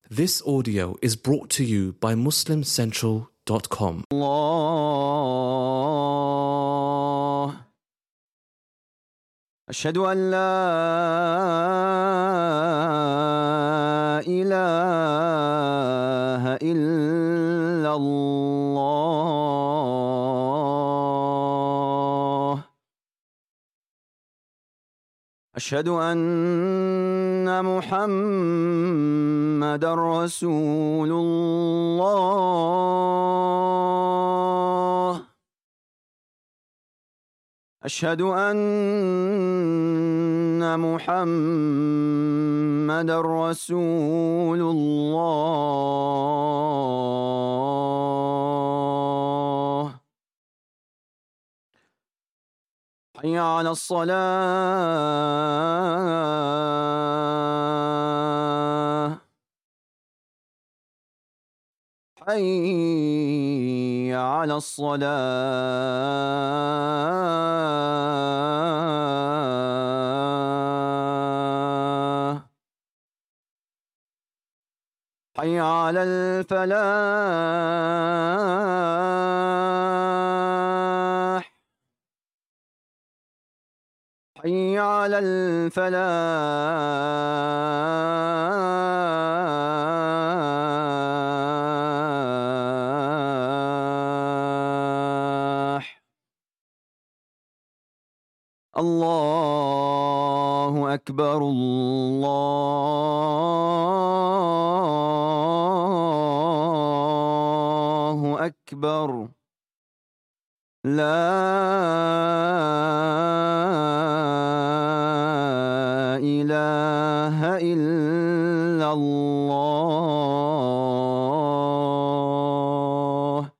This audio is brought to you by MuslimCentral.com. الله أشهد أن لا إله إلا الله أشهد أن محمدًا رسول الله أشهد أن محمدًا رسول الله حي على الصلاة حي على الصلاة حي على الفلاح حي على الفلاح الله أكبر الله أكبر لا إله إلا الله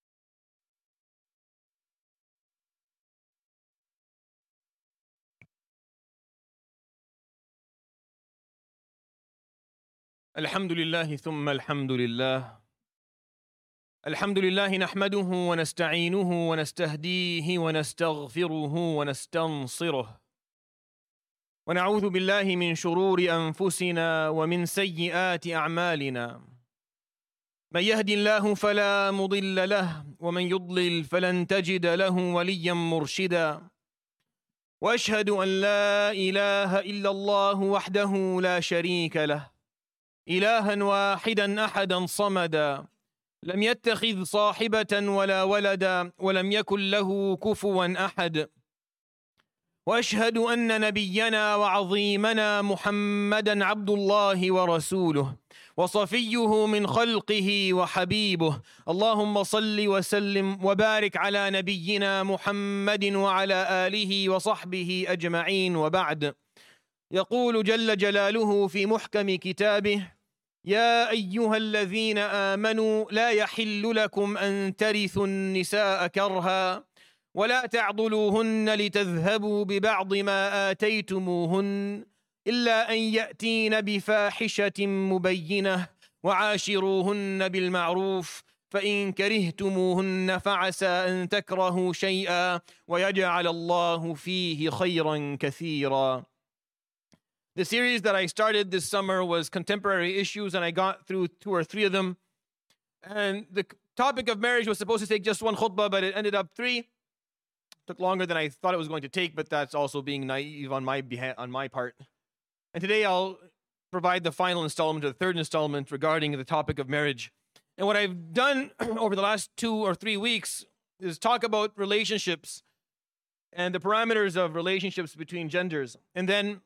الحمد لله ثم الحمد لله الحمد لله نحمده ونستعينه ونستهديه ونستغفره ونستنصره ونعوذ بالله من شرور أنفسنا ومن سيئات أعمالنا من يهدي الله فلا مضل له ومن يضلل فلن تجد له وليا مرشدا وأشهد أن لا إله إلا الله وحده لا شريك له إلها واحدا أحدا صمدا لم يتخذ صاحبة ولا ولدا ولم يكن له كفوا أحد وأشهد أن نبينا وعظيمنا محمدا عبد الله ورسوله وصفيه من خلقه وحبيبه اللهم صل وسلم وبارك على نبينا محمد وعلى آله وصحبه أجمعين وبعد يقول جل جلاله في محكم كتابه يا أيها الذين آمنوا لا يحل لكم أن ترثوا النساء كرها ولا تعضلوهن لتذهبوا ببعض ما آتيتموهن إلا أن يأتين بفاحشة مبينة وعاشروهن بالمعروف فإن كرهتموهن فعسى أن تكرهوا شيئا ويجعل الله فيه خيرا كثيرا. The series that I started this summer was contemporary issues, and I got through 2 or 3 of them. And the topic of marriage was supposed to take just 1 khutbah, but it ended up 3. It took longer than I thought it was going to take, but that's also being naive on my part. And today I'll provide the final installment, or the 3rd installment, regarding the topic of marriage. And what I've done over the last 2 or 3 weeks is talk about relationships and the parameters of relationships between genders. And then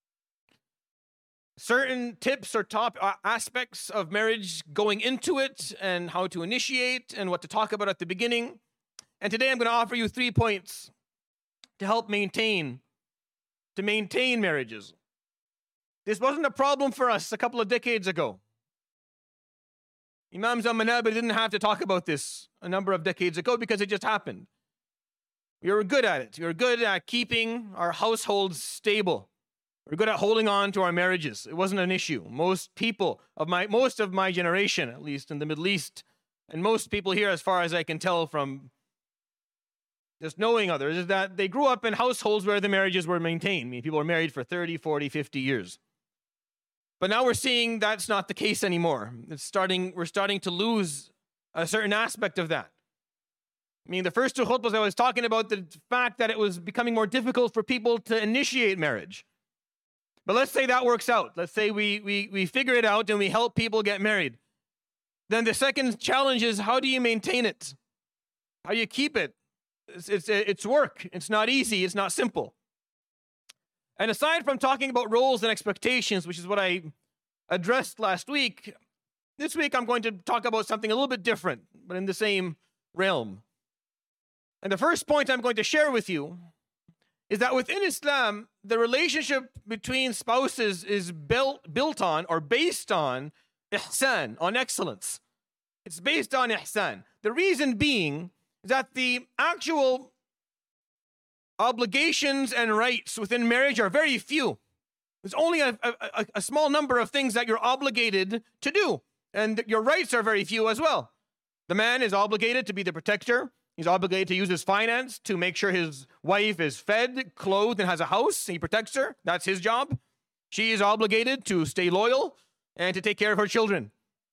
certain tips or top aspects of marriage going into it and how to initiate and what to talk about at the beginning. And today I'm going to offer you 3 points to help maintain marriages. This wasn't a problem for us a couple of decades ago. Imam Zamanabir didn't have to talk about this a number of decades ago because it just happened. We were good at it. We were good at keeping our households stable. We're good at holding on to our marriages. It wasn't an issue. Most of my generation, at least in the Middle East, and most people here, as far as I can tell from just knowing others, is that they grew up in households where the marriages were maintained. I mean, people were married for 30, 40, 50 years. But now we're seeing that's not the case anymore. We're starting to lose a certain aspect of that. I mean, the first two khutbahs I was talking about the fact that it was becoming more difficult for people to initiate marriage. But let's say that works out. Let's say we figure it out and we help people get married. Then the second challenge is, how do you maintain it? How do you keep it? It's work. It's not easy. It's not simple. And aside from talking about roles and expectations, which is what I addressed last week, this week I'm going to talk about something a little bit different, but in the same realm. And the first point I'm going to share with you is that within Islam, the relationship between spouses is built on or based on ihsan, on excellence. It's based on ihsan. The reason being is that the actual obligations and rights within marriage are very few. There's only a small number of things that you're obligated to do. And your rights are very few as well. The man is obligated to be the protector. He's obligated to use his finance to make sure his wife is fed, clothed, and has a house. He protects her. That's his job. She is obligated to stay loyal and to take care of her children.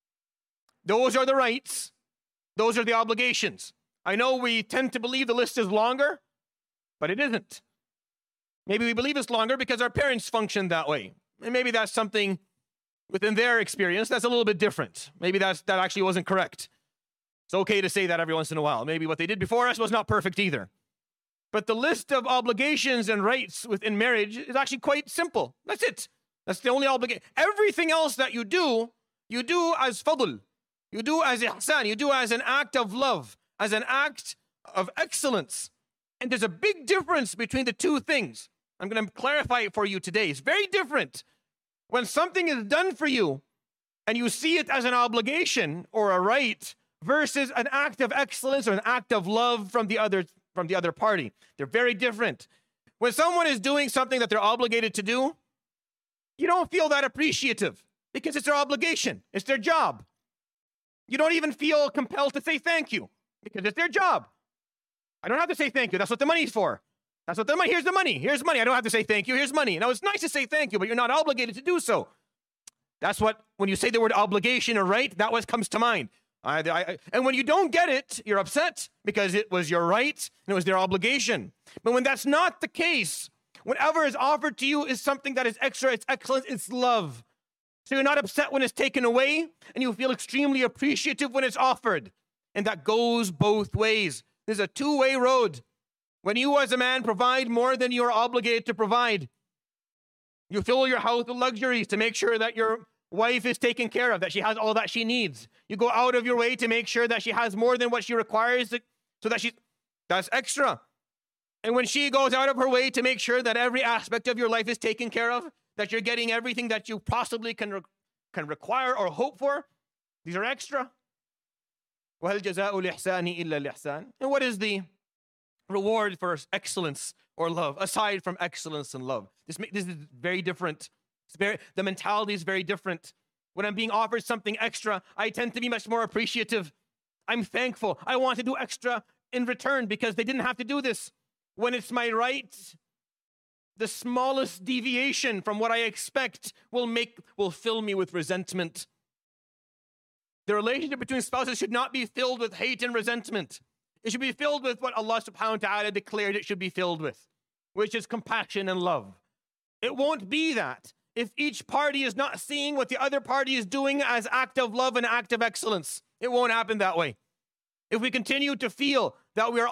Those are the rights. Those are the obligations. I know we tend to believe the list is longer, but it isn't. Maybe we believe it's longer because our parents functioned that way. And maybe that's something within their experience that's a little bit different. Maybe that actually wasn't correct. It's okay to say that every once in a while. Maybe what they did before us was not perfect either. But the list of obligations and rights within marriage is actually quite simple. That's it. That's the only obligation. Everything else that you do as fadl. You do as ihsan. You do as an act of love, as an act of excellence. And there's a big difference between the two things. I'm going to clarify it for you today. It's very different. When something is done for you and you see it as an obligation or a right versus an act of excellence or an act of love from the other party. They're very different. When someone is doing something that they're obligated to do, you don't feel that appreciative because it's their obligation. It's their job. You don't even feel compelled to say thank you because it's their job. I don't have to say thank you. That's what the money's for. That's what the money. Here's the money. Here's money. I don't have to say thank you. Here's money. Now, it's nice to say thank you, but you're not obligated to do so. That's what, when you say the word obligation or right, that what comes to mind. And when you don't get it, you're upset because it was your right and it was their obligation. But when that's not the case, whatever is offered to you is something that is extra, it's excellent, it's love. So you're not upset when it's taken away, and you feel extremely appreciative when it's offered. And that goes both ways. There's a two-way road. When you as a man provide more than you're obligated to provide, you fill your house with luxuries to make sure that your wife is taken care of, that she has all that she needs. You go out of your way to make sure that she has more than what she requires so that that's extra. And when she goes out of her way to make sure that every aspect of your life is taken care of, that you're getting everything that you possibly can require or hope for, these are extra. وَهَلْ جَزَاءُ الْإِحْسَانِ إِلَّا الْإِحْسَانِ. And what is the reward for excellence or love, aside from excellence and love? This is very different. The mentality is very different. When I'm being offered something extra, I tend to be much more appreciative. I'm thankful. I want to do extra in return because they didn't have to do this. When it's my right, the smallest deviation from what I expect will fill me with resentment. The relationship between spouses should not be filled with hate and resentment. It should be filled with what Allah subhanahu wa ta'ala declared it should be filled with, which is compassion and love. It won't be that if each party is not seeing what the other party is doing as act of love and act of excellence. It won't happen that way. If we continue to feel that we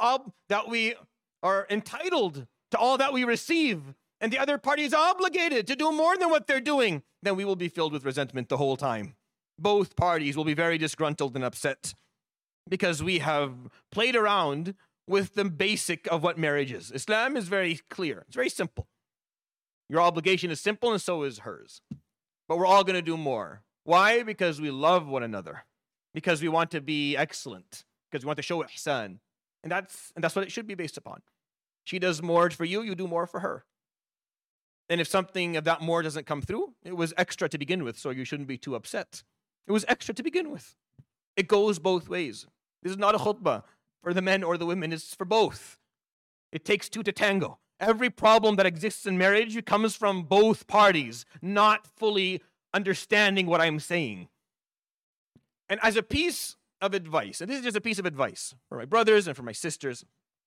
are entitled to all that we receive, and the other party is obligated to do more than what they're doing, then we will be filled with resentment the whole time. Both parties will be very disgruntled and upset because we have played around with the basic of what marriage is. Islam is very clear. It's very simple. Your obligation is simple and so is hers. But we're all going to do more. Why? Because we love one another. Because we want to be excellent. Because we want to show ihsan. And that's what it should be based upon. She does more for you, you do more for her. And if something of that more doesn't come through, it was extra to begin with, so you shouldn't be too upset. It was extra to begin with. It goes both ways. This is not a khutbah for the men or the women. It's for both. It takes two to tango. Every problem that exists in marriage comes from both parties not fully understanding what I'm saying. And as a piece of advice, and this is just a piece of advice for my brothers and for my sisters,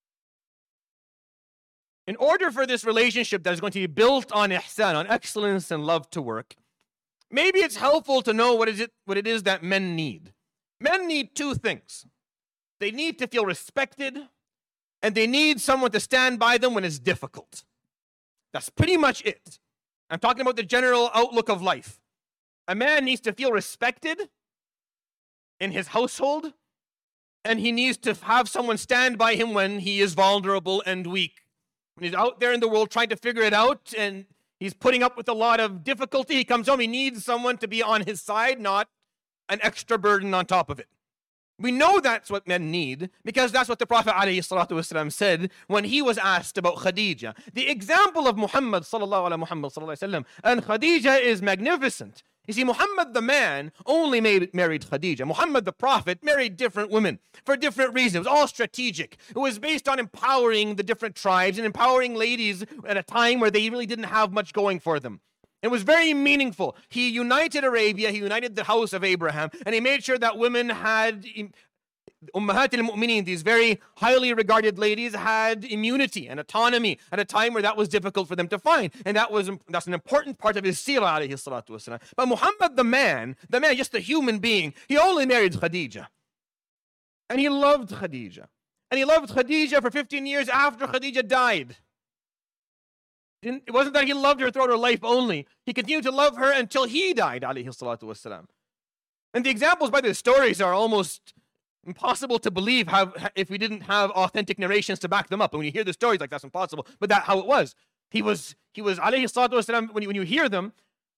in order for this relationship that is going to be built on ihsan, on excellence and love to work, maybe it's helpful to know what it is that men need. Men need two things. They need to feel respected, and they need someone to stand by them when it's difficult. That's pretty much it. I'm talking about the general outlook of life. A man needs to feel respected in his household, and he needs to have someone stand by him when he is vulnerable and weak. When he's out there in the world trying to figure it out, and he's putting up with a lot of difficulty, he comes home, he needs someone to be on his side, not an extra burden on top of it. We know that's what men need because that's what the Prophet ﷺ said when he was asked about Khadija. The example of Muhammad ﷺ and Khadija is magnificent. You see, Muhammad the man only married Khadija. Muhammad the prophet married different women for different reasons. It was all strategic. It was based on empowering the different tribes and empowering ladies at a time where they really didn't have much going for them. It was very meaningful. He united Arabia, he united the house of Abraham, and he made sure that women had, Ummahat al-Mu'mineen, these very highly regarded ladies, had immunity and autonomy at a time where that was difficult for them to find. And that's an important part of his seerah, alayhi salatu wasalam. But Muhammad the man, just the human being, he only married Khadija. And he loved Khadija. And he loved Khadija for 15 years after Khadija died. It wasn't that he loved her throughout her life only. He continued to love her until he died, alayhi salatu wasalam. And the examples by the stories are almost impossible to believe if we didn't have authentic narrations to back them up. And when you hear the stories, like, that's impossible. But that's how it was. He was alayhi salatu wasalam, when you hear them,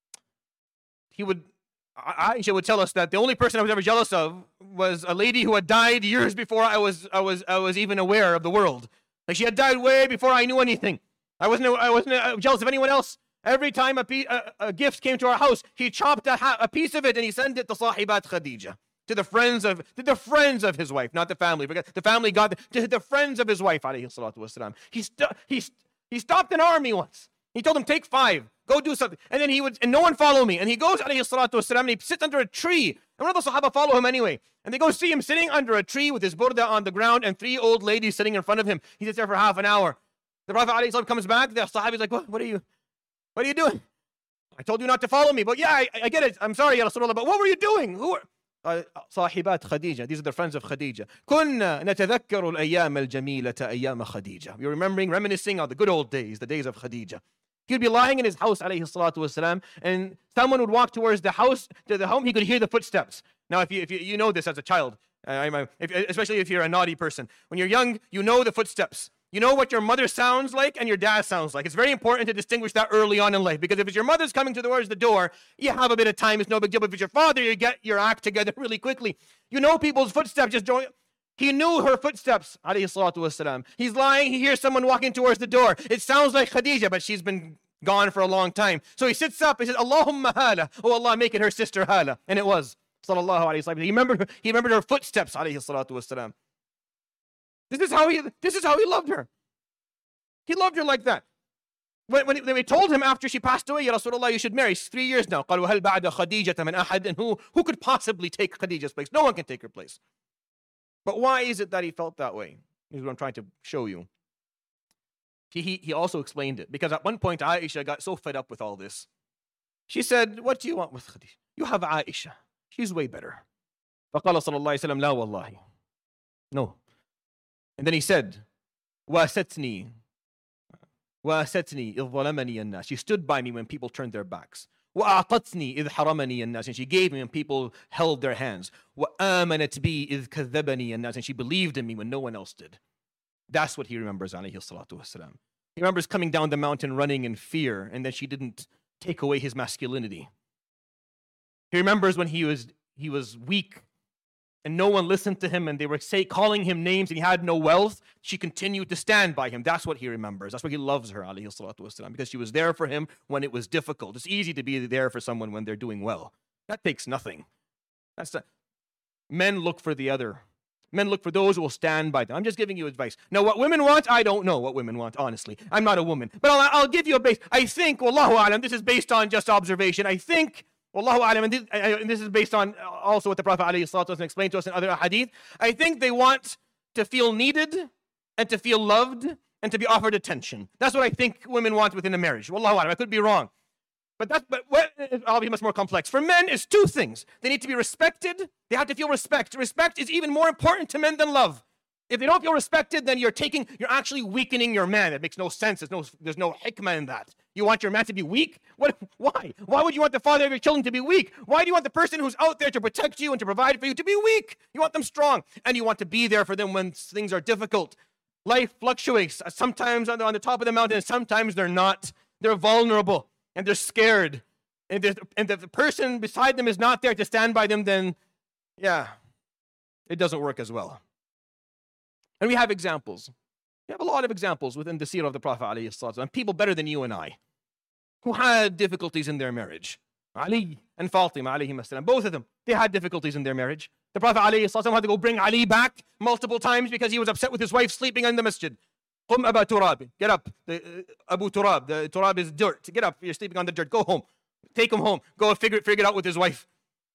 Aisha would tell us that the only person I was ever jealous of was a lady who had died years before I was even aware of the world. Like, she had died way before I knew anything. I wasn't jealous of anyone else. Every time a gift came to our house, he chopped a piece of it and he sent it to Sahibat Khadija, to the friends of his wife, not the family. Because the family got to the friends of his wife, alayhi salatu wasalam. He stopped an army once. He told them, take 5, go do something. And then and no one follow me. And he goes, alayhi salatu wasalam, and he sits under a tree. And one of the Sahaba follow him anyway. And they go see him sitting under a tree with his burda on the ground and 3 old ladies sitting in front of him. He sits there for half an hour. The Prophet ﷺ comes back. The Sahabi is like, what are you doing? I told you not to follow me. But yeah, I get it. I'm sorry, Ya Rasulullah. But what were you doing? Who were صاحبات Khadija? These are the friends of Khadija. كنا نتذكر الأيام الجميلة أيام خديجة. We're reminiscing of the good old days, the days of Khadija. He'd be lying in his house, alayhi salatu wasalam, and someone would walk towards the house, to the home. He could hear the footsteps. Now, if you know this as a child, especially if you're a naughty person, when you're young, you know the footsteps. You know what your mother sounds like and your dad sounds like. It's very important to distinguish that early on in life, because if it's your mother's coming towards the door, you have a bit of time, it's no big deal. But if it's your father, you get your act together really quickly. You know people's footsteps. He knew her footsteps, alayhi salatu wasalam. He's lying, he hears someone walking towards the door. It sounds like Khadija, but she's been gone for a long time. So he sits up, he says, Allahumma hala. Oh Allah, make it her sister Hala. And it was, sallallahu alayhi wa sallam. He remembered her footsteps, alayhi salatu wasalam. This is how he loved her. He loved her like that. When they told him after she passed away, Ya Rasulullah, you should marry. It's 3 years now. قالوا هل بعد خديجة من أحد? And who could possibly take Khadija's place? No one can take her place. But why is it that he felt that way? Here's what I'm trying to show you. He also explained it. Because at one point, Aisha got so fed up with all this. She said, what do you want with Khadija? You have Aisha. She's way better. فقال صلى الله عليه وسلم لا والله. No. And then he said, وَاسَتْنِي إِذْ ظَلَمَنِي النَّاسِ. She stood by me when people turned their backs. وَأَعْطَتْنِي إِذْ حَرَمَنِي النَّاسِ. And she gave me when people held their hands. وَآمَنَتْ بِي إِذْ كَذَّبَنِي النَّاسِ. And she believed in me when no one else did. That's what he remembers, alayhi salatu wasalam. He remembers coming down the mountain running in fear, and then she didn't take away his masculinity. He remembers when he was weak, and no one listened to him, and they were calling him names, and he had no wealth. She continued to stand by him. That's what he remembers. That's why he loves her, alayhi salatu wasalam, because she was there for him when it was difficult. It's easy to be there for someone when they're doing well. That takes nothing. Men look for the other. Men look for those who will stand by them. I'm just giving you advice. Now, what women want, I don't know what women want, honestly. I'm not a woman. But I'll give you a base. I think, wallahu alam, this is based on just observation. I think Wallahu a'lam, and this is based on also what the Prophet ﷺ explained to us in other hadith. I think they want to feel needed and to feel loved and to be offered attention. That's what I think women want within a marriage. Wallahu a'lam, I could be wrong. But what I'll be much more complex. For men, it's two things. They need to be respected. They have to feel respect. Respect is even more important to men than love. If they don't feel respected, then you're actually weakening your man. It makes no sense. There's no hikmah in that. You want your man to be weak? Why? Why would you want the father of your children to be weak? Why do you want the person who's out there to protect you and to provide for you to be weak? You want them strong, and you want to be there for them when things are difficult. Life fluctuates. Sometimes they're on the top of the mountain, and sometimes they're not. They're vulnerable, and they're scared. And if the person beside them is not there to stand by them, then, yeah, it doesn't work as well. And we have examples. We have a lot of examples within the seerah of the Prophet ﷺ, and people better than you and I who had difficulties in their marriage. Ali and Fatima alayhim as-salam, both of them, they had difficulties in their marriage. The Prophet ﷺ had to go bring Ali back multiple times because he was upset with his wife sleeping in the masjid. Qum Aba Turab, get up. Abu Turab, the Turab is dirt. Get up, you're sleeping on the dirt. Go home. Take him home. Go figure it out with his wife.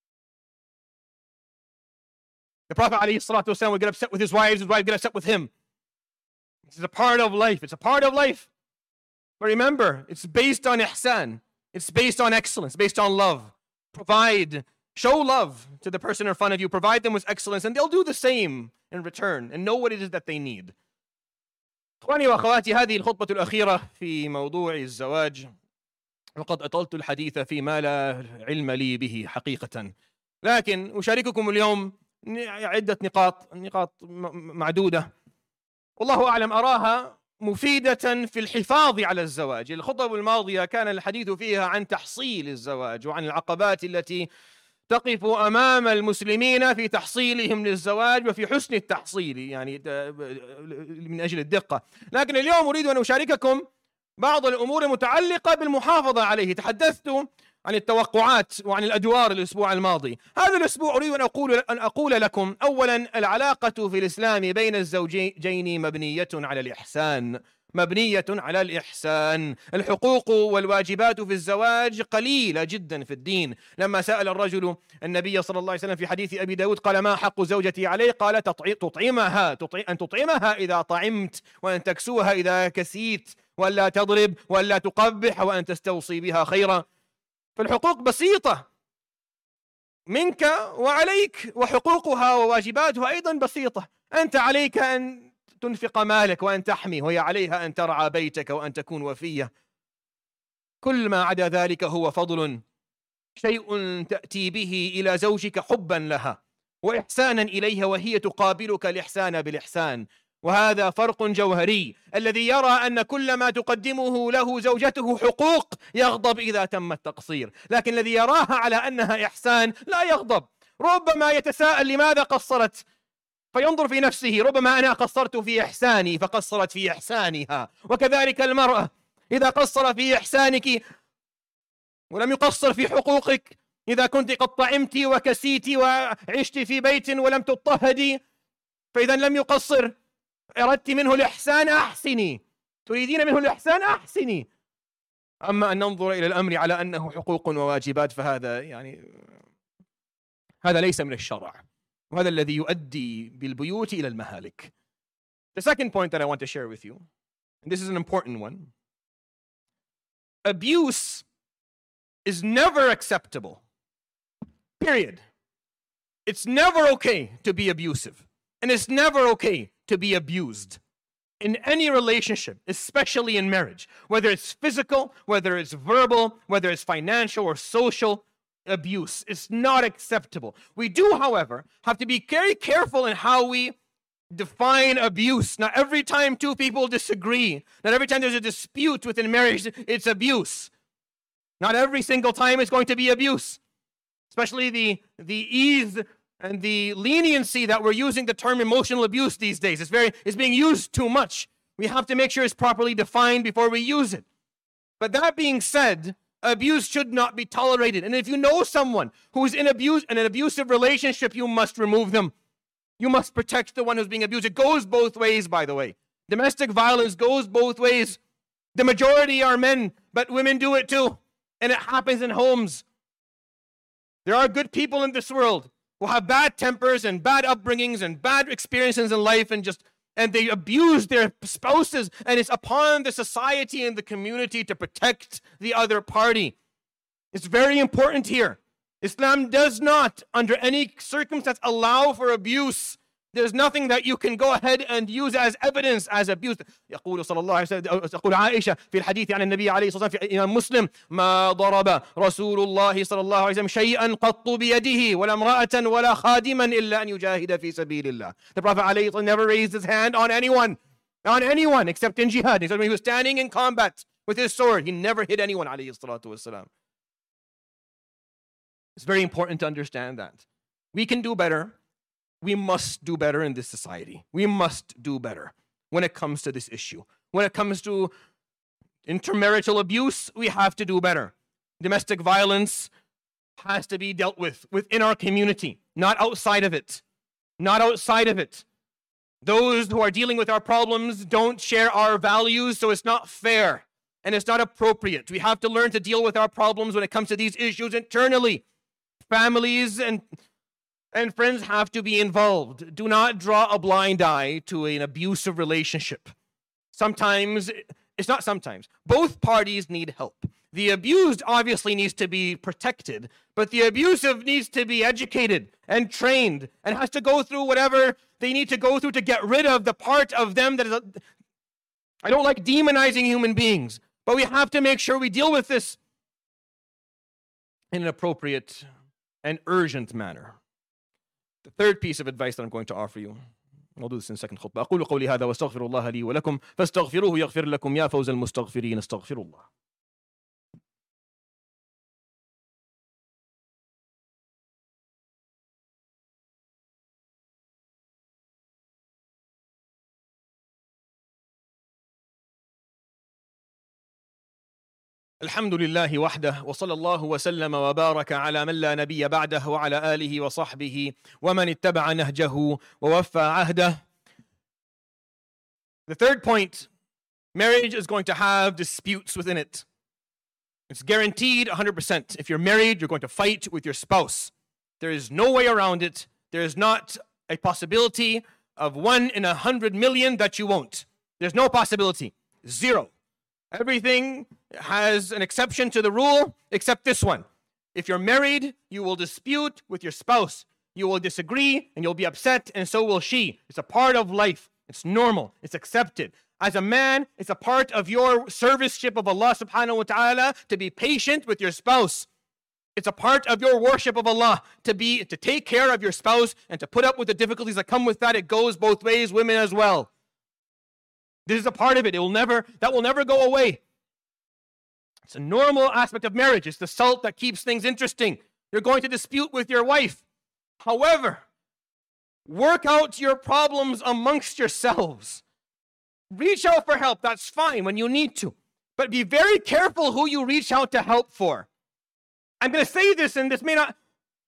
The Prophet ﷺ would get upset with his wife would get upset with him. This is a part of life. It's a part of life. But remember, it's based on ihsan. It's based on excellence, based on love. Show love to the person in front of you. Provide them with excellence, and they'll do the same in return and know what it is that they need. إخواني وأخواتي، هذه الخطبة الأخيرة في موضوع الزواج، وقد أطلت الحديث فيما لا علم لي به حقيقة، لكن أشارككم اليوم عدة نقاط معدودة والله أعلم أراها مفيدة في الحفاظ على الزواج. الخطب الماضية كان الحديث فيها عن تحصيل الزواج وعن العقبات التي تقف أمام المسلمين في تحصيلهم للزواج وفي حسن التحصيل، يعني من أجل الدقة. لكن اليوم أريد أن أشارككم بعض الأمور المتعلقة بالمحافظة عليه. تحدثت عن التوقعات وعن الأدوار الأسبوع الماضي. هذا الأسبوع أريد أن أقول لكم أولا، العلاقة في الإسلام بين الزوجين مبنية على الإحسان. الحقوق والواجبات في الزواج قليلة جدا في الدين. لما سأل الرجل النبي صلى الله عليه وسلم في حديث أبي داود قال: ما حق زوجتي عليه؟ قال: أن تطعمها إذا طعمت، وأن تكسوها إذا كسيت، ولا تضرب، ولا تقبح، وأن تستوصي بها خيرا. فالحقوق بسيطة منك وعليك، وحقوقها وواجباتها أيضا بسيطة. أنت عليك أن تنفق مالك وأن تحمي، وهي عليها أن ترعى بيتك وأن تكون وفية. كل ما عدا ذلك هو فضل، شيء تأتي به إلى زوجك حبا لها وإحسانا إليها، وهي تقابلك الإحسان بالإحسان. وهذا فرق جوهري. الذي يرى أن كل ما تقدمه له زوجته حقوق يغضب إذا تم التقصير، لكن الذي يراها على أنها إحسان لا يغضب. ربما يتساءل لماذا قصرت، فينظر في نفسه: ربما أنا قصرت في إحساني فقصرت في إحسانها. وكذلك المرأة إذا قصر في إحسانك ولم يقصر في حقوقك، إذا كنت قد طعمت وكسيت وعشت في بيت ولم تضطهدي، فإذا لم يقصر، أردت منه الإحسان أحسني، تريدين منه الإحسان أحسني. أما أن ننظر إلى الأمر على أنه حقوق وواجبات، فهذا هذا ليس من الشرع، وهذا الذي يؤدي بالبيوت إلى المهالك. The second point that I want to share with you, and this is an important one: abuse is never acceptable. Period. It's never okay to be abusive, and it's never okay to be abused in any relationship, especially in marriage, whether it's physical, whether it's verbal, whether it's financial or social. Abuse is not acceptable. We do, however, have to be very careful in how we define abuse. Not every time two people disagree, not every time there's a dispute within marriage, it's abuse. Not every single time it's going to be abuse. Especially the ease and the leniency that we're using the term emotional abuse these days. It's being used too much. We have to make sure it's properly defined before we use it. But that being said, abuse should not be tolerated. And if you know someone who is in an abusive relationship, you must remove them. You must protect the one who's being abused. It goes both ways, by the way. Domestic violence goes both ways. The majority are men, but women do it too. And it happens in homes. There are good people in this world who have bad tempers and bad upbringings and bad experiences in life and they abuse their spouses, and it's upon the society and the community to protect the other party. It's very important here. Islam does not, under any circumstance, allow for abuse. There's nothing that you can go ahead and use as evidence as abuse. يقول صلى الله عليه وسلم تقول عائشة في الحديث عن النبي عليه الصلاة والسلام في إمام مسلم ما ضرب رسول الله صلى الله عليه وسلم شيئا قط بيده ولا امرأة ولا خادما إلا أن يجاهد في سبيل الله. The Prophet عليه الصلاة والسلام never raised his hand on anyone except in jihad. He said when he was standing in combat with his sword, he never hit anyone عليه الصلاة والسلام. It's very important to understand that. We can do better. We must do better in this society. We must do better when it comes to this issue. When it comes to intermarital abuse, we have to do better. Domestic violence has to be dealt with within our community, not outside of it. Not outside of it. Those who are dealing with our problems don't share our values, so it's not fair and it's not appropriate. We have to learn to deal with our problems when it comes to these issues internally. Families and friends have to be involved. Do not draw a blind eye to an abusive relationship. Both parties need help. The abused obviously needs to be protected, but the abusive needs to be educated and trained and has to go through whatever they need to go through to get rid of the part of them that is. I don't like demonizing human beings, but we have to make sure we deal with this in an appropriate and urgent manner. The third piece of advice that I'm going to offer you, I'll do this in the second khutbah. أقول قولي هذا واستغفر الله لي ولكم فاستغفروه يغفر لكم يا فوز المستغفرين استغفر الله. الحمد لله وحده وصلى الله وسلم وبارك على من لا نبي بعده وعلى آله وصحبه ومن اتبع نهجه ووفى عهده. The third point, marriage is going to have disputes within it. It's guaranteed 100%. If you're married, you're going to fight with your spouse. There is no way around it. There is not a possibility of 1 in 100 million that you won't. There's no possibility. Zero. Everything has an exception to the rule except this one. If you're married, you will dispute with your spouse. You will disagree and you'll be upset, and so will she. It's a part of life. It's normal. It's accepted. As a man, it's a part of your serviceship of Allah subhanahu wa ta'ala to be patient with your spouse. It's a part of your worship of Allah to take care of your spouse and to put up with the difficulties that come with that. It goes both ways, women as well. This is a part of it. That will never go away. It's a normal aspect of marriage. It's the salt that keeps things interesting. You're going to dispute with your wife. However, work out your problems amongst yourselves. Reach out for help. That's fine when you need to. But be very careful who you reach out to help for. I'm going to say this, and this may not.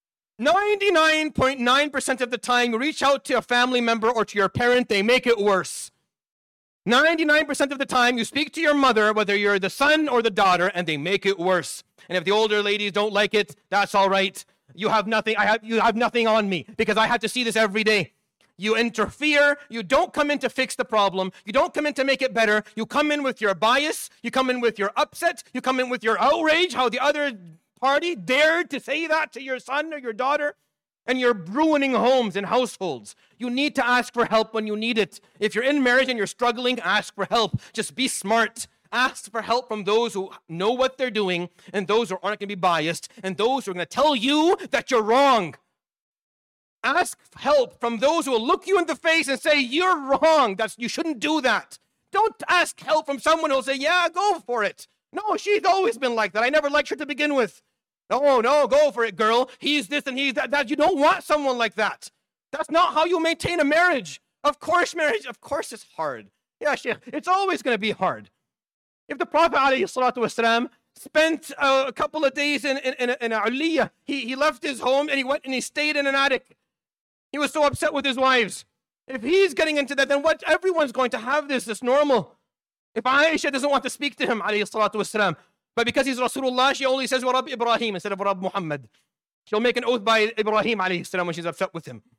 99.9% of the time, you reach out to a family member or to your parent, they make it worse. 99% of the time, you speak to your mother, whether you're the son or the daughter, and they make it worse. And if the older ladies don't like it, that's all right. You have nothing. You have nothing on me because I have to see this every day. You interfere. You don't come in to fix the problem. You don't come in to make it better. You come in with your bias. You come in with your upset. You come in with your outrage, how the other party dared to say that to your son or your daughter. And you're ruining homes and households. You need to ask for help when you need it. If you're in marriage and you're struggling, ask for help. Just be smart. Ask for help from those who know what they're doing and those who aren't going to be biased and those who are going to tell you that you're wrong. Ask help from those who will look you in the face and say, you're wrong. You shouldn't do that. Don't ask help from someone who will say, yeah, go for it. No, she's always been like that. I never liked her to begin with. No, go for it, girl. He's this and he's that. You don't want someone like that. That's not how you maintain a marriage. Of course, is hard. Yeah, Sheikh, it's always going to be hard. If the Prophet ﷺ spent a couple of days in Aliyah, he left his home and he went and he stayed in an attic. He was so upset with his wives. If he's getting into that, then what? Everyone's going to have this. It's normal. If Aisha doesn't want to speak to him, ﷺ, but because he's Rasulullah, she only says, Wa Rabb Ibrahim instead of Rabb Muhammad. She'll make an oath by Ibrahim alayhi salam when she's upset with him.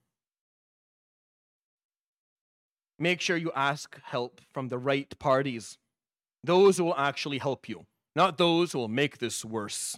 Make sure you ask help from the right parties. Those who will actually help you, not those who will make this worse.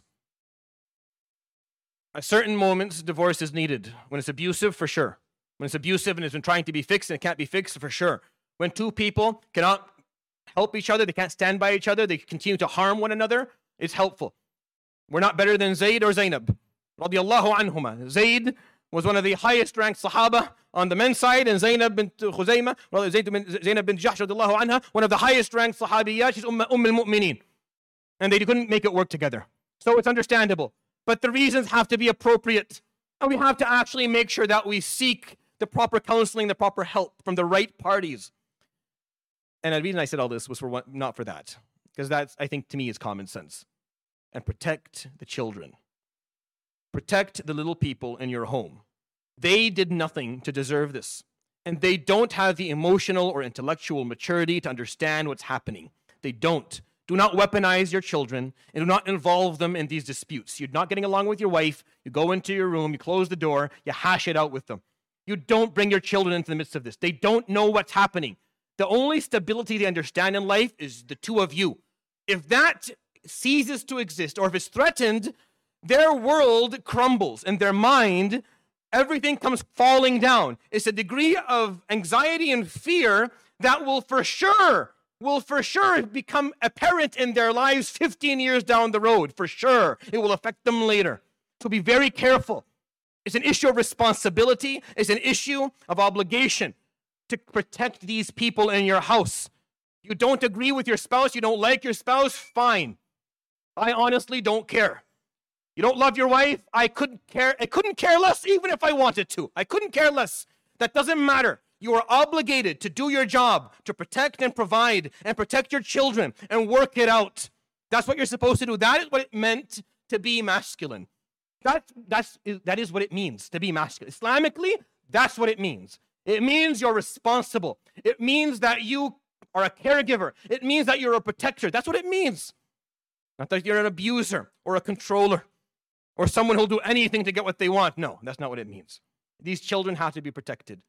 At certain moments, divorce is needed. When it's abusive, for sure. When it's abusive and it's been trying to be fixed and it can't be fixed, for sure. When two people cannot help each other, they can't stand by each other, they continue to harm one another, it's helpful. We're not better than Zayd or Zainab. Radiallahu anhuma. Zayd was one of the highest ranked Sahaba on the men's side, and Zainab bint Khuzaymah, Zainab bint Jahsh radiallahu anha, one of the highest ranked Sahabiyat, she's al-Mu'mineen. And they couldn't make it work together. So it's understandable. But the reasons have to be appropriate. And we have to actually make sure that we seek the proper counseling, the proper help from the right parties. And the reason I said all this was not for that. Because that's, I think, to me, is common sense. And protect the children. Protect the little people in your home. They did nothing to deserve this. And they don't have the emotional or intellectual maturity to understand what's happening. They don't. Do not weaponize your children and do not involve them in these disputes. You're not getting along with your wife. You go into your room, you close the door, you hash it out with them. You don't bring your children into the midst of this. They don't know what's happening. The only stability they understand in life is the two of you. If that ceases to exist, or if it's threatened, their world crumbles and their mind, everything comes falling down. It's a degree of anxiety and fear that will for sure become apparent in their lives 15 years down the road. For sure. It will affect them later. So be very careful. It's an issue of responsibility. It's an issue of obligation to protect these people in your house. You don't agree with your spouse, you don't like your spouse, fine. I honestly don't care. You don't love your wife, I couldn't care less even if I wanted to. I couldn't care less. That doesn't matter. You are obligated to do your job, to protect and provide and protect your children and work it out. That's what you're supposed to do. That is what it meant to be masculine. That is what it means to be masculine. Islamically, that's what it means. It means you're responsible. It means that you are a caregiver. It means that you're a protector. That's what it means. Not that you're an abuser or a controller or someone who'll do anything to get what they want. No, that's not what it means. These children have to be protected.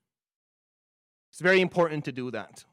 It's very important to do that.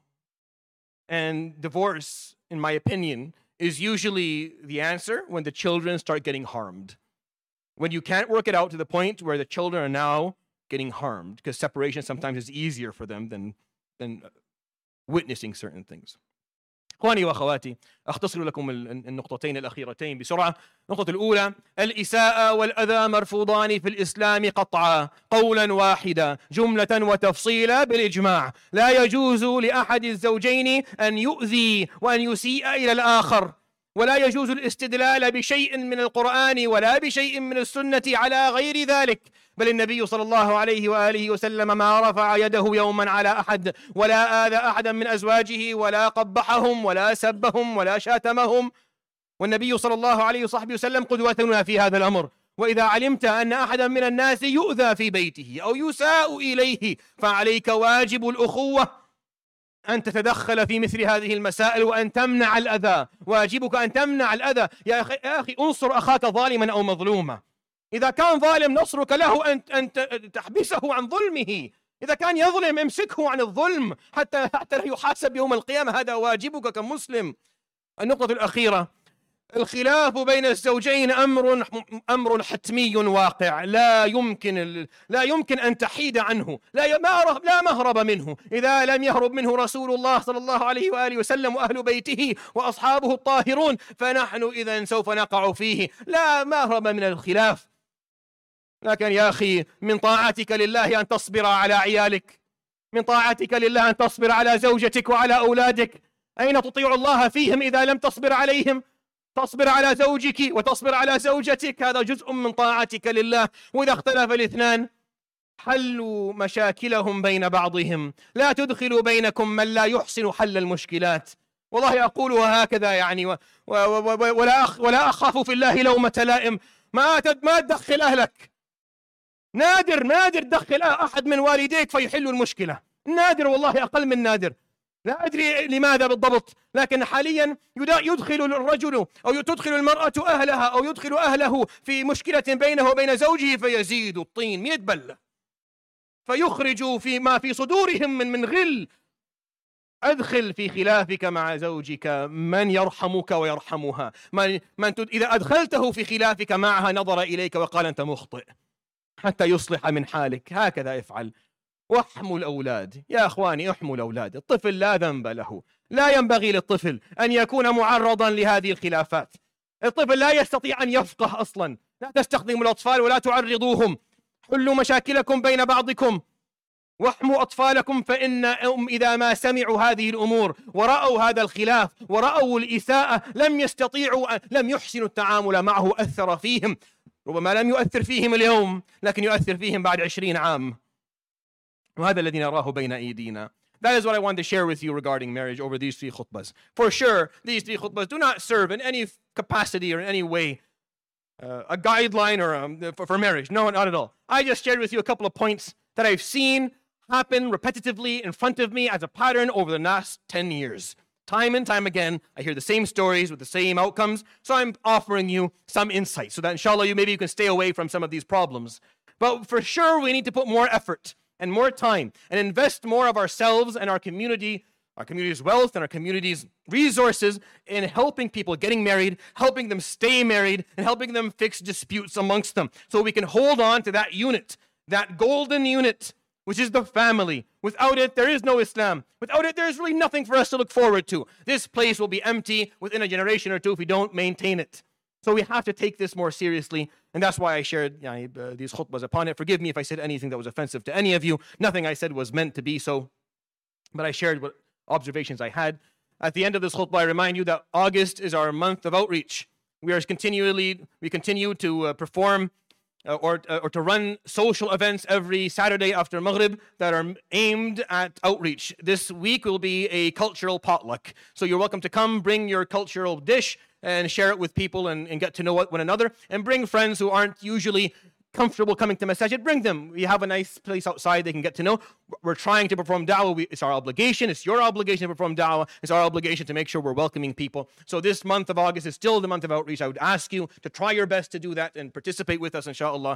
And divorce, in my opinion, is usually the answer when the children start getting harmed. When you can't work it out to the point where the children are now getting harmed, because separation sometimes is easier for them than witnessing certain things. إخواني وأخواتي أختصر لكم النقطتين الأخيرتين بسرعة. النقطة الأولى: الإساءة والأذى مرفوضان في الإسلام قطعا قولا واحدا جملة وتفصيلا بالإجماع. لا يجوز لأحد الزوجين أن يؤذي وأن يسيء إلى الآخر، ولا يجوز الاستدلال بشيء من القرآن ولا بشيء من السنة على غير ذلك. بل النبي صلى الله عليه وآله وسلم ما رفع يده يوما على أحد ولا آذى أحدا من أزواجه ولا قبحهم ولا سبهم ولا شاتمهم. والنبي صلى الله عليه وصحبه وسلم قدوتنا في هذا الأمر. وإذا علمت أن أحدا من الناس يؤذى في بيته أو يساء إليه فعليك واجب الأخوة أن تتدخل في مثل هذه المسائل وأن تمنع الأذى. واجبك أن تمنع الأذى. يا أخي انصر أخاك ظالما أو مظلوما. إذا كان ظالم نصرك له أن تحبسه عن ظلمه. إذا كان يظلم امسكه عن الظلم حتى لا يحاسب يوم القيامة. هذا واجبك كمسلم. النقطة الأخيرة: الخلاف بين الزوجين أمر حتمي واقع لا يمكن أن تحيد عنه، لا مهرب منه. إذا لم يهرب منه رسول الله صلى الله عليه وآله وسلم وأهل بيته وأصحابه الطاهرون، فنحن إذن سوف نقع فيه. لا مهرب من الخلاف. لكن يا أخي، من طاعتك لله أن تصبر على عيالك، من طاعتك لله أن تصبر على زوجتك وعلى أولادك. أين تطيع الله فيهم إذا لم تصبر عليهم؟ تصبر على زوجك وتصبر على زوجتك، هذا جزء من طاعتك لله. وإذا اختلف الاثنان حلوا مشاكلهم بين بعضهم، لا تدخلوا بينكم من لا يحسن حل المشكلات. والله أقولها هكذا يعني، ولا أخاف في الله لومة لائم. ما تدخل أهلك. نادر تدخل أحد من والديك فيحل المشكلة. نادر والله، أقل من نادر. لا أدري لماذا بالضبط، لكن حاليا يدخل الرجل أو تدخل المرأة أهلها أو يدخل أهله في مشكلة بينه وبين زوجه فيزيد الطين 100 بلة، فيخرج فيما في صدورهم من غل. أدخل في خلافك مع زوجك من يرحمك ويرحمها، إذا أدخلته في خلافك معها نظر إليك وقال أنت مخطئ حتى يصلح من حالك. هكذا افعل. واحموا الأولاد يا أخواني، احموا الأولاد. الطفل لا ذنب له، لا ينبغي للطفل أن يكون معرضا لهذه الخلافات. الطفل لا يستطيع أن يفقه أصلا. لا تستخدموا الأطفال ولا تعرضوهم. حلوا مشاكلكم بين بعضكم واحموا أطفالكم، فإنهم إذا ما سمعوا هذه الأمور ورأوا هذا الخلاف ورأوا الإساءة لم يحسنوا التعامل معه. أثر فيهم، ربما لم يؤثر فيهم اليوم لكن يؤثر فيهم بعد 20 عام، وهذا الذي نراه بين أيدينا. That is what I want to share with you regarding marriage over these 3 khutbahs. For sure, these 3 khutbahs do not serve in any capacity or in any way a guideline or for marriage. No, not at all. I just shared with you a couple of points that I've seen happen repetitively in front of me as a pattern over the last 10 years. Time and time again, I hear the same stories with the same outcomes. So I'm offering you some insight so that inshallah maybe you can stay away from some of these problems. But for sure, we need to put more effort and more time and invest more of ourselves and our community's wealth and our community's resources in helping people getting married, helping them stay married, and helping them fix disputes amongst them so we can hold on to that unit, that golden unit, which is the family. Without it, there is no Islam. Without it, there is really nothing for us to look forward to. This place will be empty within a generation or two if we don't maintain it. So we have to take this more seriously, and that's why I shared these khutbahs upon it. Forgive me if I said anything that was offensive to any of you. Nothing I said was meant to be so, but I shared what observations I had. At the end of this khutbah, I remind you that August is our month of outreach. We continue to perform or to run social events every Saturday after Maghrib that are aimed at outreach. This week will be a cultural potluck. So you're welcome to come, bring your cultural dish and share it with people and get to know one another, and bring friends who aren't usually comfortable coming to Masajid. Bring them. We have a nice place outside they can get to know. We're trying to perform da'wah. It's our obligation. It's your obligation to perform da'wah. It's our obligation to make sure we're welcoming people. So this month of August is still the month of outreach. I would ask you to try your best to do that and participate with us, inshallah,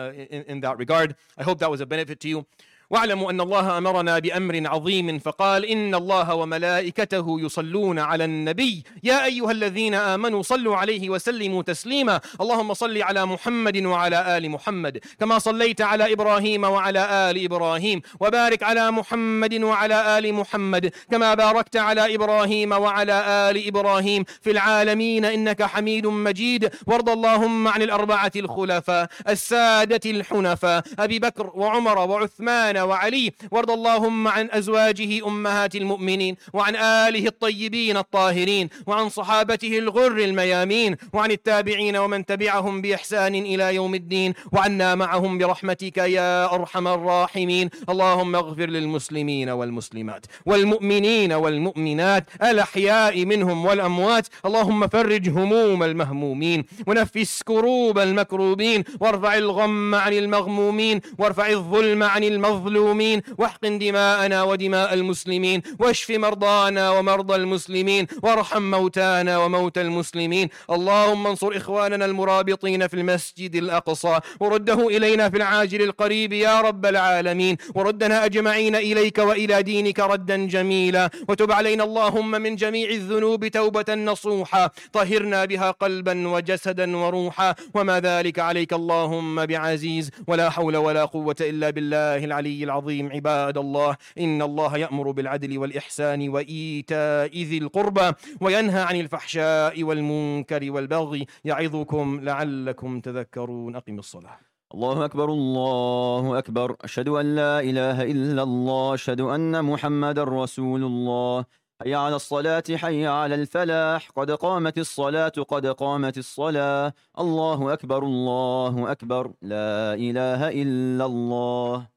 in that regard. I hope that was a benefit to you. واعلموا أن الله أمرنا بأمر عظيم فقال إن الله وملائكته يصلون على النبي يا أيها الذين آمنوا صلوا عليه وسلموا تسليما اللهم صل على محمد وعلى آل محمد كما صليت على إبراهيم وعلى آل إبراهيم وبارك على محمد وعلى آل محمد كما باركت على إبراهيم وعلى آل إبراهيم في العالمين إنك حميد مجيد. وارض اللهم عن الأربعة الخلفاء السادة الحنفاء أبي بكر وعمر وعثمان وعلي. وارض اللهم عن أزواجه أمهات المؤمنين وعن آله الطيبين الطاهرين وعن صحابته الغر الميامين وعن التابعين ومن تبعهم بإحسان إلى يوم الدين وعنا معهم برحمتك يا أرحم الراحمين. اللهم اغفر للمسلمين والمسلمات والمؤمنين والمؤمنات الأحياء منهم والأموات. اللهم فرج هموم المهمومين ونفس كروب المكروبين وارفع الغم عن المغمومين وارفع الظلم عن المظلومين واحقن دماءنا ودماء المسلمين واشف مرضانا ومرضى المسلمين وارحم موتانا وموتى المسلمين. اللهم انصر إخواننا المرابطين في المسجد الأقصى ورده إلينا في العاجل القريب يا رب العالمين وردنا أجمعين إليك وإلى دينك ردا جميلا وتب علينا اللهم من جميع الذنوب توبة نصوحا طهرنا بها قلبا وجسدا وروحا وما ذلك عليك اللهم بعزيز ولا حول ولا قوة إلا بالله العلي العظيم. عباد الله إن الله يأمر بالعدل والإحسان وإيتاء ذي القربى وينهى عن الفحشاء والمنكر والبغي يعظكم لعلكم تذكرون. أقم الصلاة. الله أكبر الله أكبر أشهد أن لا إله إلا الله أشهد أن محمد رسول الله. حي على الصلاة حي على الفلاح قد قامت الصلاة قد قامت الصلاة. الله أكبر الله أكبر لا إله إلا الله.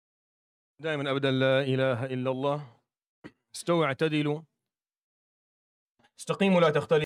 دائما أبدا لا إله إلا الله. استووا اعتدلوا استقيموا لا تختلفوا.